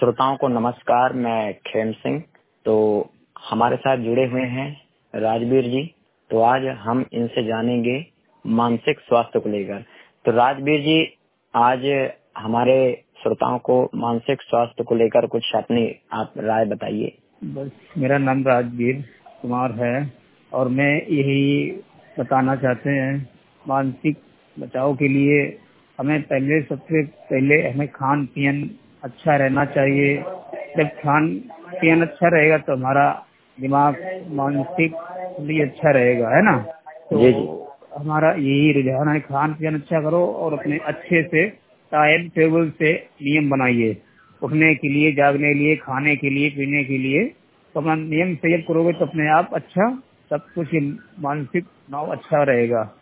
श्रोताओं को नमस्कार। मैं खेम सिंह। तो हमारे साथ जुड़े हुए हैं राजवीर जी। तो आज हम इनसे जानेंगे मानसिक स्वास्थ्य को लेकर। तो राजवीर जी, आज हमारे श्रोताओं को मानसिक स्वास्थ्य को लेकर कुछ अपनी आप राय बताइए। बस मेरा नाम राजवीर कुमार है और मैं यही बताना चाहते हैं मानसिक बचाव के लिए सबसे पहले हमें खान पीन अच्छा रहना चाहिए। जब खान पीन अच्छा रहेगा तो हमारा दिमाग मानसिक भी अच्छा रहेगा, है ना। तो जी जी। हमारा यही रुझान है, खान पीन अच्छा करो और अपने अच्छे से टाइम टेबल से नियम बनाइए, उठने के लिए, जागने के लिए, खाने के लिए, पीने के लिए। तो अपना नियम से जब करोगे तो अपने आप अच्छा सब कुछ मानसिक नाव अच्छा रहेगा।